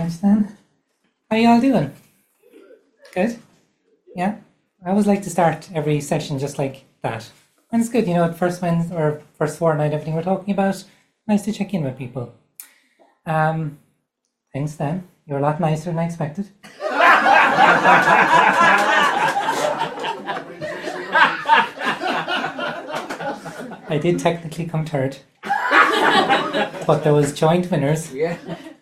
much, Dan. How you all doing? Good? Yeah? I always like to start every session just like that. And it's good, first Wednesday or first fortnight, everything we're talking about. Nice to check in with people. Thanks, Dan. You're a lot nicer than I expected. I did technically come third, but there was joint winners. Yeah.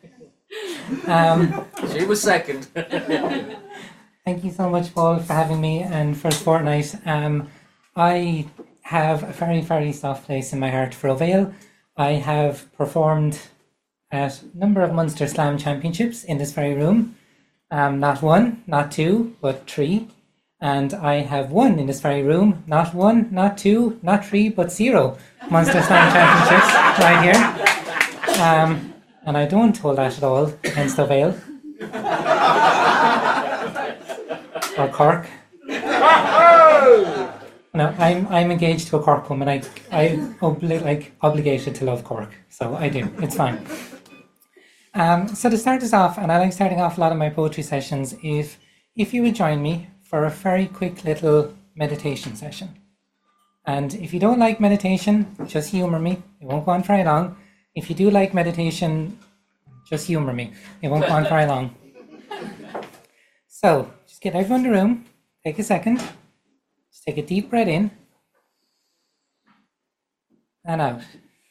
She was second. Thank you so much, Paul, for having me. And first fortnight, I have a very, very soft place in my heart for Ovale. I have performed at a number of Munster Slam Championships in this very room. Not one, not two, but three. And I have won in this very room, not one, not two, not three, but 0 Munster Slam Championships right here. And I don't hold that at all against Ovale. Or Cork. No, I'm engaged to a Cork woman. I'm obligated to love Cork, so I do. It's fine. So to start us off, and I like starting off a lot of my poetry sessions, if you would join me for a very quick little meditation session. And if you don't like meditation, just humour me. It won't go on very long. If you do like meditation, just humour me. It won't go on very long. So, just get everyone in the room. Take a second. Just take a deep breath in. And out.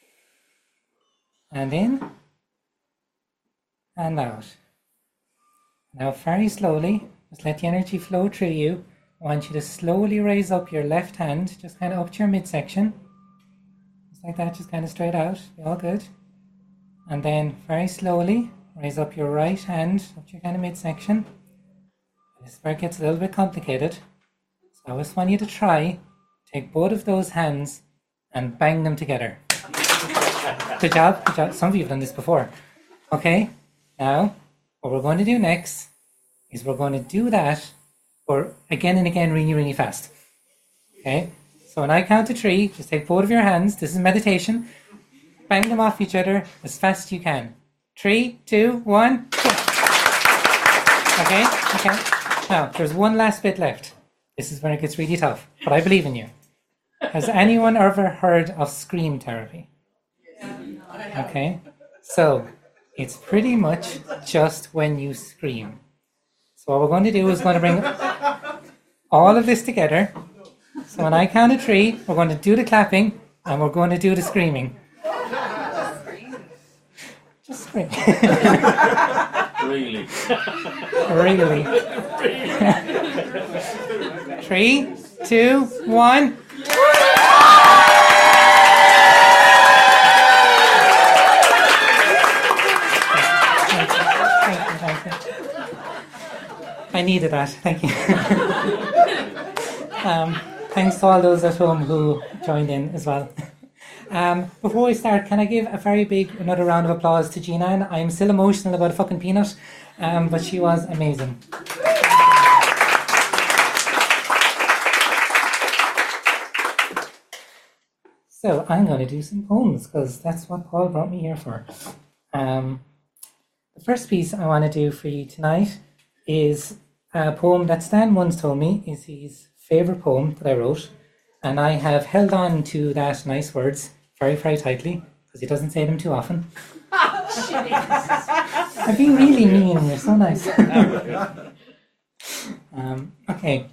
And in. And out. Now very slowly, just let the energy flow through you. I want you to slowly raise up your left hand, just kind of up to your midsection. Just like that, just kind of straight out. All good. And then very slowly, raise up your right hand up to your kind of midsection. This is where it gets a little bit complicated. So I just want you to try, take both of those hands and bang them together. Good job, good job. Some of you have done this before. Okay, now what we're going to do next is we're going to do that for again and again really, really fast. Okay, so when I count to 3, just take both of your hands. This is meditation. Bang them off each other as fast as you can. 3, 2, 1, go. Okay. Now, there's one last bit left. This is when it gets really tough, but I believe in you. Has anyone ever heard of scream therapy? Okay, so it's pretty much just when you scream. So what we're going to do is going to bring all of this together. So when I count to 3, we're going to do the clapping and we're going to do the screaming. Just scream. Really? Really? 3, 2, 1. Thank you. I needed that. Thank you. Thanks to all those at home who joined in as well. Before we start, can I give a very big another round of applause to Jean-Anne? I'm still emotional about a fucking peanut, but she was amazing. So I'm going to do some poems because that's what Paul brought me here for. The first piece I want to do for you tonight is a poem that Stan once told me is his favourite poem that I wrote, and I have held on to that nice words very, very tightly because he doesn't say them too often. I'm being really mean, you're so nice. Okay.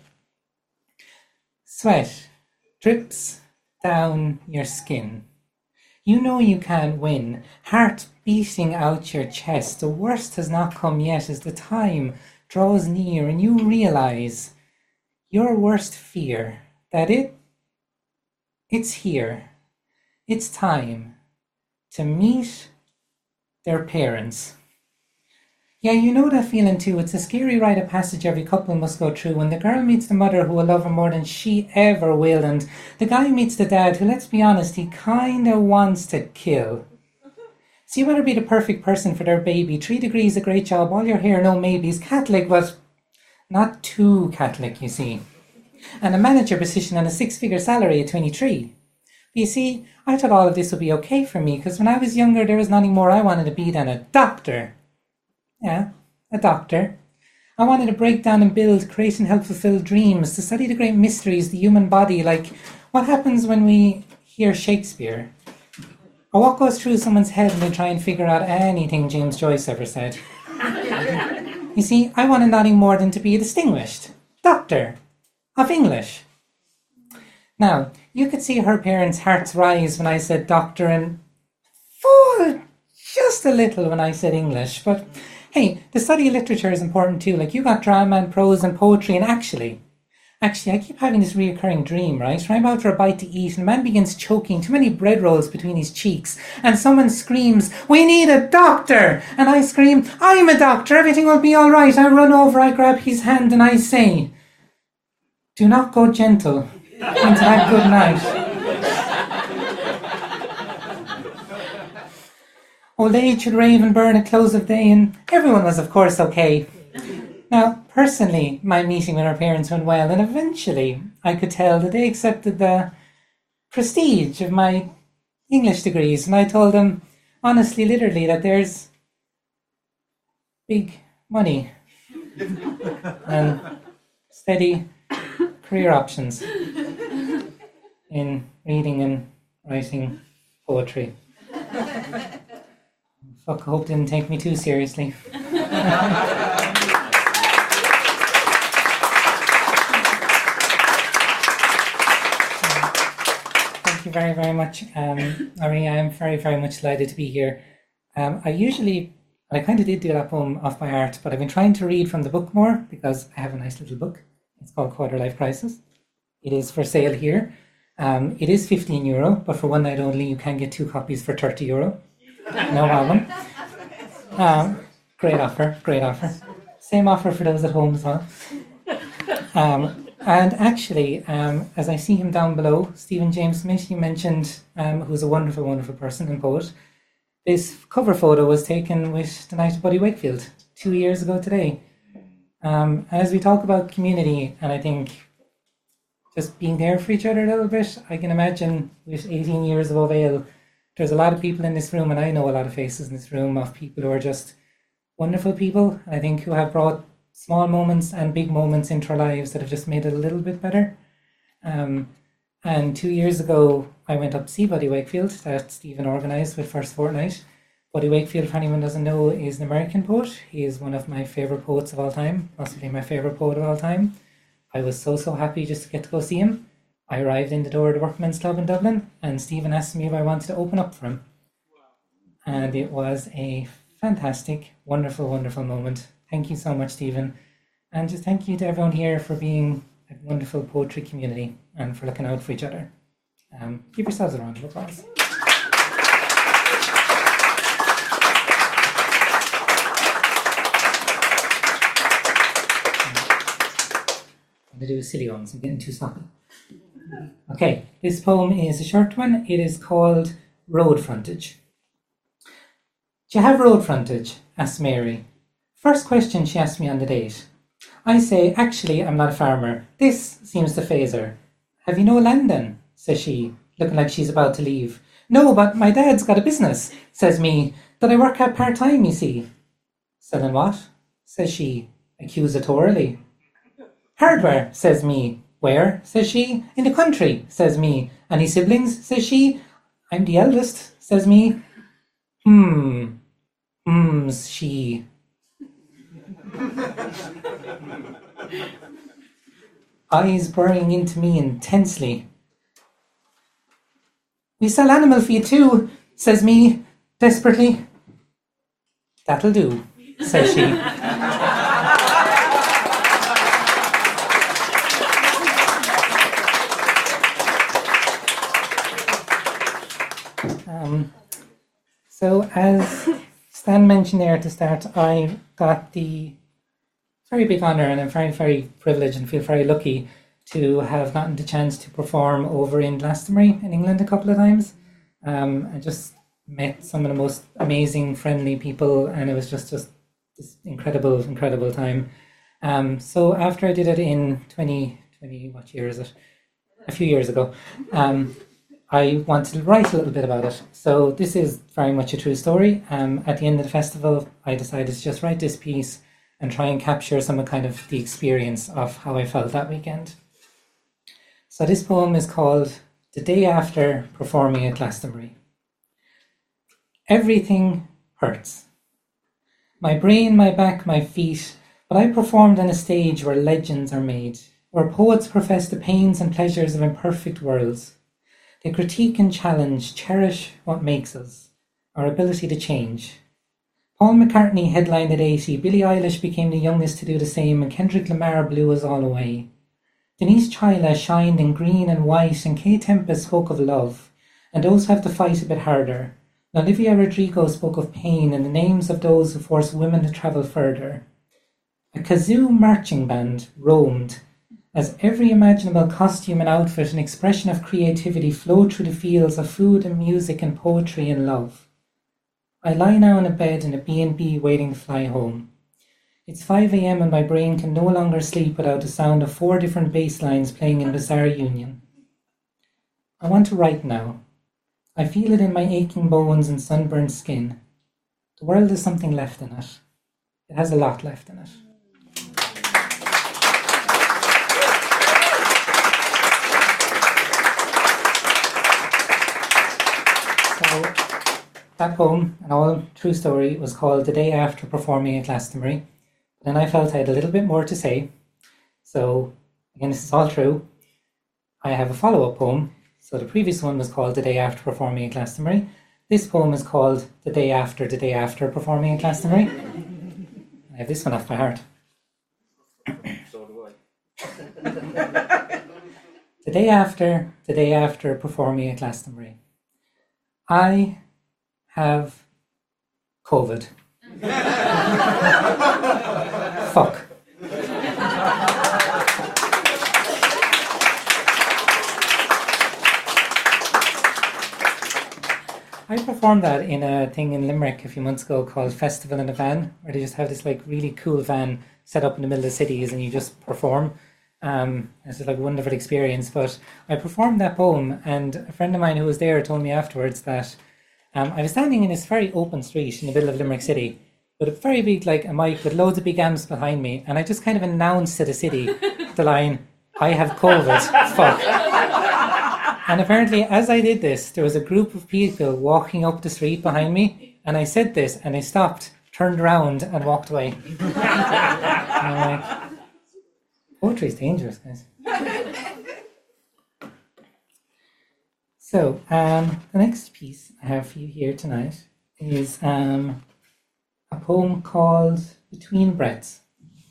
Sweat drips down your skin. You know you can't win. Heart beating out your chest. The worst has not come yet as the time draws near and you realize your worst fear, that it's here. It's time to meet their parents. Yeah, you know that feeling too. It's a scary rite of passage every couple must go through when the girl meets the mother who will love her more than she ever will, and the guy meets the dad who, let's be honest, he kinda wants to kill. So you better be the perfect person for their baby. 3 degrees, a great job, all your hair, no maybes, Catholic, but not too Catholic, you see. And a manager position and a 6-figure salary at 23. But you see, I thought all of this would be okay for me, because when I was younger, there was nothing more I wanted to be than a doctor. Yeah, a doctor. I wanted to break down and build, create and help fulfill dreams, to study the great mysteries, the human body, like what happens when we hear Shakespeare, or what goes through someone's head when they try and figure out anything James Joyce ever said. You see, I wanted nothing more than to be a distinguished doctor of English. Now, you could see her parents' hearts rise when I said doctor and fall just a little when I said English, but hey, the study of literature is important too. Like, you got drama and prose and poetry, and actually, I keep having this reoccurring dream, right? Where I'm out for a bite to eat, and a man begins choking too many bread rolls between his cheeks, and someone screams, "We need a doctor!" And I scream, "I'm a doctor, everything will be all right." I run over, I grab his hand, and I say, "Do not go gentle into that good night." Old age should rave and burn at close of day, and everyone was, of course, okay. Now, personally, my meeting with our parents went well, and eventually I could tell that they accepted the prestige of my English degrees, and I told them, honestly, literally, that there's big money and steady career options in reading and writing poetry. Fuck, I hope didn't take me too seriously. Thank you very, very much, Maria. I'm very, very much delighted to be here. I kind of did do that poem off by heart, but I've been trying to read from the book more because I have a nice little book. It's called Quarter Life Crisis. It is for sale here. It is €15, but for one night only, you can get 2 copies for €30. No problem. Great offer, great offer. Same offer for those at home as well. And actually, as I see him down below, Stephen James Smith, you mentioned, who's a wonderful, wonderful person and poet. This cover photo was taken with the night of Buddy Wakefield 2 years ago today. As we talk about community, and I think just being there for each other a little bit, I can imagine with 18 years of Ovail, there's a lot of people in this room, and I know a lot of faces in this room of people who are just wonderful people, and I think who have brought small moments and big moments into our lives that have just made it a little bit better. And 2 years ago, I went up to see Buddy Wakefield that Stephen organised with First Fortnight. Buddy Wakefield, for anyone who doesn't know, is an American poet. He is one of my favourite poets of all time, possibly my favourite poet of all time. I was so happy just to get to go see him. I arrived in the door of the Workmen's Club in Dublin, and Stephen asked me if I wanted to open up for him. And it was a fantastic, wonderful, wonderful moment. Thank you so much, Stephen. And just thank you to everyone here for being a wonderful poetry community and for looking out for each other. Give yourselves a round of applause. I'm going to do silly ones. I'm getting too sloppy. Okay, this poem is a short one. It is called Road Frontage. Do you have road frontage? Asks Mary. First question she asked me on the date. I say, actually, I'm not a farmer. This seems to faze her. Have you no land then? Says she, looking like she's about to leave. No, but my dad's got a business, says me, that I work at part-time, you see. Selling what? Says she, accusatorily. Hardware, says me. Where? Says she. In the country, says me. Any siblings? Says she. I'm the eldest, says me. She. Eyes burning into me intensely. We sell animal feed too, says me, desperately. That'll do, says she. So as Stan mentioned there at the start, I got the very big honour, and I'm very, very privileged and feel very lucky to have gotten the chance to perform over in Glastonbury in England a couple of times. I just met some of the most amazing, friendly people, and it was just this incredible, incredible time. So after I did it in 2020, what year is it? A few years ago. I wanted to write a little bit about it. So this is very much a true story. At the end of the festival, I decided to just write this piece and try and capture some kind of the experience of how I felt that weekend. So this poem is called The Day After Performing at Glastonbury. Everything hurts. My brain, my back, my feet, but I performed on a stage where legends are made, where poets profess the pains and pleasures of imperfect worlds. They critique and challenge, cherish what makes us, our ability to change. Paul McCartney headlined at 80, Billie Eilish became the youngest to do the same, and Kendrick Lamar blew us all away. Denise Chila shined in green and white, and Kay Tempest spoke of love, and those who have to fight a bit harder. And Olivia Rodrigo spoke of pain and the names of those who force women to travel further. A kazoo marching band roamed, as every imaginable costume and outfit and expression of creativity flowed through the fields of food and music and poetry and love. I lie now in a bed in a B&B waiting to fly home. It's 5 a.m. and my brain can no longer sleep without the sound of 4 different bass lines playing in bizarre union. I want to write now. I feel it in my aching bones and sunburnt skin. The world has something left in it. It has a lot left in it. So that poem, an all true story, was called The Day After Performing at Glastonbury. Then I felt I had a little bit more to say. So again, this is all true. I have a follow-up poem. So the previous one was called The Day After Performing at Glastonbury. This poem is called The Day After Performing at Glastonbury. I have this one off by heart. So do I. The day after performing at Glastonbury. I have COVID. Fuck. I performed that in a thing in Limerick a few months ago called Festival in a Van, where they just have this like really cool van set up in the middle of the cities and you just perform. It's like a wonderful experience. But I performed that poem, and a friend of mine who was there told me afterwards that I was standing in this very open street in the middle of Limerick City with a very big like a mic with loads of big amps behind me, and I just kind of announced to the city the line, "I have COVID, fuck." And apparently, as I did this, there was a group of people walking up the street behind me, and I said this, and they stopped, turned around, and walked away. And I'm like, poetry is dangerous, guys. So, the next piece I have for you here tonight is a poem called Between Breaths.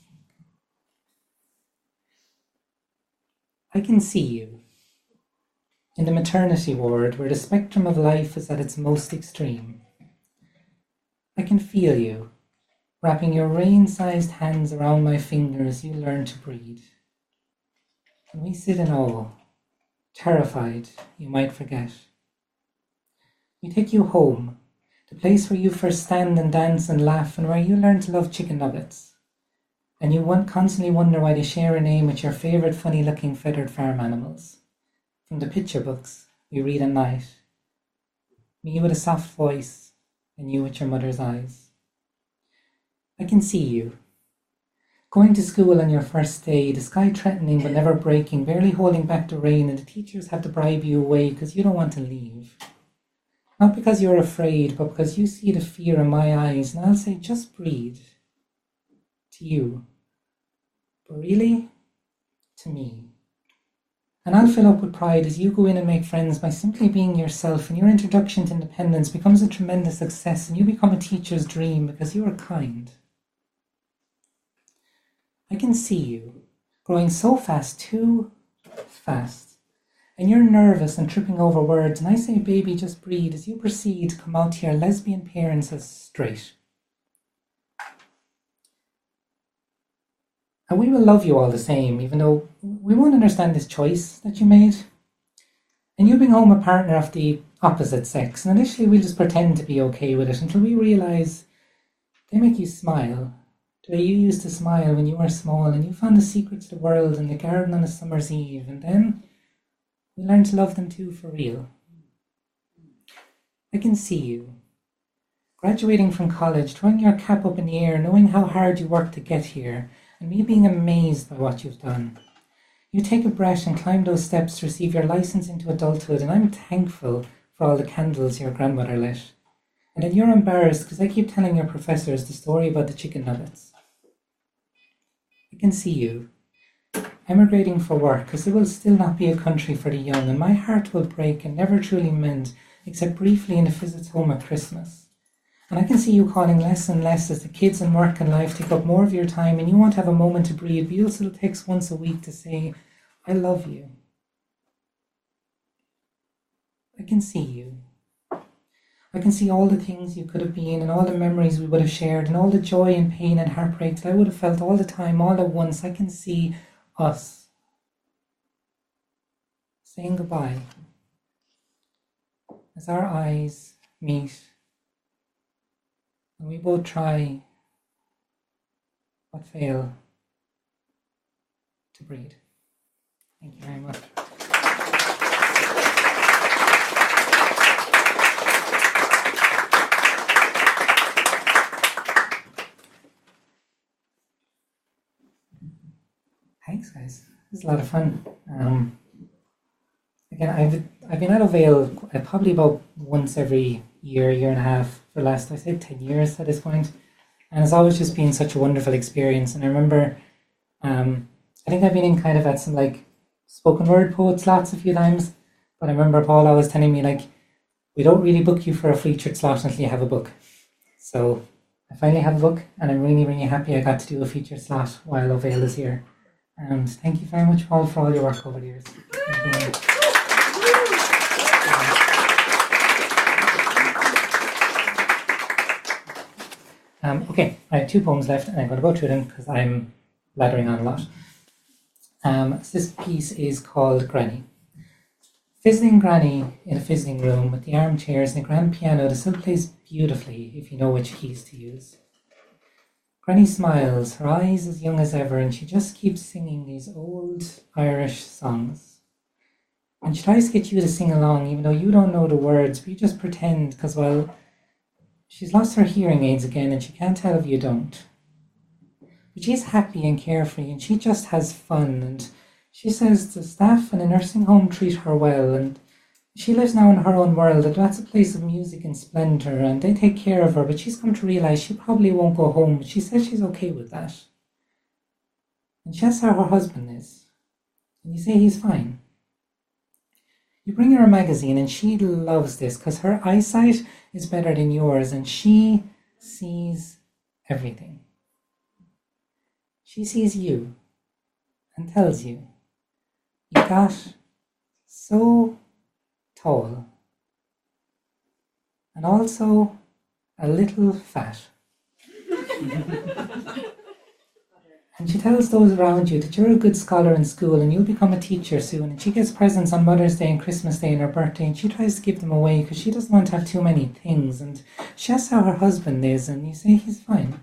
I can see you in the maternity ward where the spectrum of life is at its most extreme. I can feel you, wrapping your rain-sized hands around my fingers. You learn to breathe. And we sit in awe, terrified you might forget. We take you home, the place where you first stand and dance and laugh, and where you learn to love chicken nuggets. And you constantly wonder why they share a name with your favourite funny-looking feathered farm animals. From the picture books we read at night. Me with a soft voice, and you with your mother's eyes. I can see you, going to school on your first day, the sky threatening but never breaking, barely holding back the rain, and the teachers have to bribe you away because you don't want to leave. Not because you're afraid, but because you see the fear in my eyes, and I'll say, just breathe. To you. But really, to me. And I'll fill up with pride as you go in and make friends by simply being yourself, and your introduction to independence becomes a tremendous success, and you become a teacher's dream because you are kind. I can see you, growing so fast, too fast, and you're nervous and tripping over words, and I say, baby, just breathe, as you proceed to come out to your lesbian parents as straight. And we will love you all the same, even though we won't understand this choice that you made. And you bring home a partner of the opposite sex, and initially we'll just pretend to be okay with it until we realise they make you smile. The way you used to smile when you were small, and you found the secrets of the world in the garden on a summer's eve, and then we learn to love them too for real. I can see you. Graduating from college, throwing your cap up in the air, knowing how hard you worked to get here, and me being amazed by what you've done. You take a breath and climb those steps to receive your license into adulthood, and I'm thankful for all the candles your grandmother lit. And then you're embarrassed because I keep telling your professors the story about the chicken nuggets. I can see you, emigrating for work, because it will still not be a country for the young, and my heart will break and never truly mend, except briefly in the visits home at Christmas. And I can see you calling less and less as the kids and work and life take up more of your time, and you want to have a moment to breathe, but you'll still text once a week to say, I love you. I can see you. I can see all the things you could have been, and all the memories we would have shared, and all the joy and pain and heartbreak that I would have felt all the time, all at once. I can see us saying goodbye as our eyes meet, and we both try but fail to breathe. Thank you very much. Thanks, guys. This is a lot of fun. Again, I've been out of Vail probably about once every year and a half for the last, I say, 10 years at this point. And it's always just been such a wonderful experience. And I remember, I think I've been in kind of at some like spoken word poet slots a few times. But I remember Paul always telling me, like, we don't really book you for a featured slot until you have a book. So I finally have a book, and I'm really, really happy I got to do a featured slot while O'Vail is here. And thank you very much, Paul, for all your work over the years. Okay, I have 2 poems left, and I'm going to go through them because I'm blathering on a lot. This piece is called Granny. Fizzling Granny in a fizzling room with the armchairs and a grand piano that still plays beautifully if you know which keys to use. Granny smiles, her eyes as young as ever, and she just keeps singing these old Irish songs. And she tries to get you to sing along, even though you don't know the words, but you just pretend, because, well, she's lost her hearing aids again, and she can't tell if you don't. But she's happy and carefree, and she just has fun, and she says the staff in a nursing home treat her well, and she lives now in her own world, and that's a place of music and splendour, and they take care of her, but she's come to realise she probably won't go home, but she says she's okay with that. And she asks how her husband is, and you say he's fine. You bring her a magazine, and she loves this, because her eyesight is better than yours, and she sees everything. She sees you, and tells you, you got so tall, and also a little fat. And she tells those around you that you're a good scholar in school and you'll become a teacher soon, and she gets presents on Mother's Day and Christmas Day and her birthday, and she tries to give them away because she doesn't want to have too many things, and she asks how her husband is, and you say he's fine.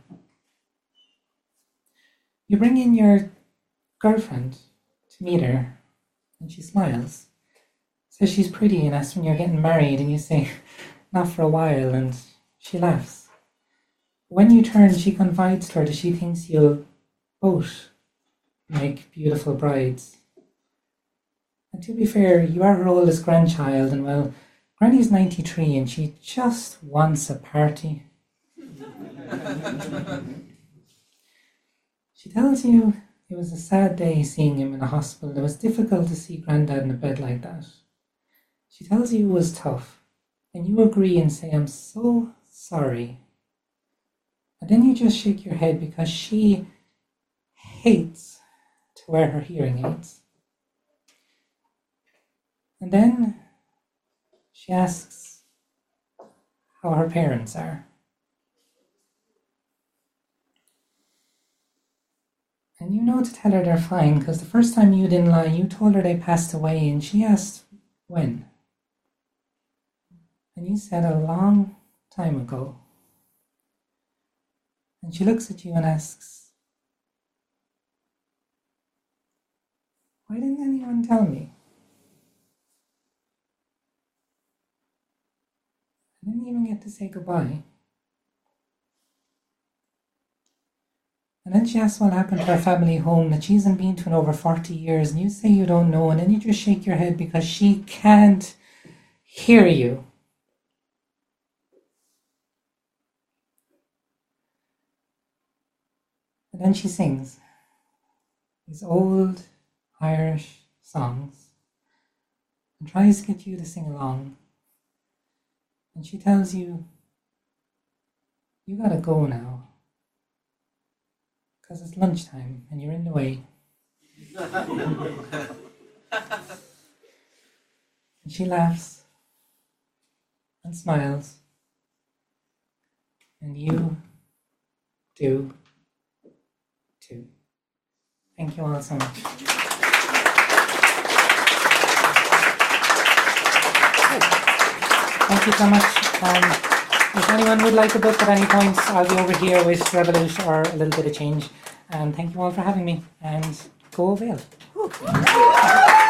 You bring in your girlfriend to meet her, and she smiles, says she's pretty, and asks when you're getting married, and you say, not for a while, and she laughs. When you turn, she confides to her that she thinks you'll both make beautiful brides. And to be fair, you are her oldest grandchild, and well, Granny's 93 and she just wants a party. She tells you it was a sad day seeing him in a hospital. It was difficult to see Grandad in a bed like that. She tells you it was tough, and you agree and say, I'm so sorry. And then you just shake your head because she hates to wear her hearing aids. And then she asks how her parents are. And you know to tell her they're fine, because the first time you didn't lie, you told her they passed away, and she asked when. And you said a long time ago. And she looks at you and asks, why didn't anyone tell me? I didn't even get to say goodbye. And then she asks what happened to her family home that she hasn't been to in over 40 years, and you say you don't know, and then you just shake your head because she can't hear you. And then she sings these old Irish songs and tries to get you to sing along. And she tells you, you gotta go now, because it's lunchtime and you're in the way. And she laughs and smiles, and you do too. Thank you all so much. Thank you so much. If anyone would like a book at any point, I'll be over here with Revolut or a little bit of change. And thank you all for having me. And go Vale.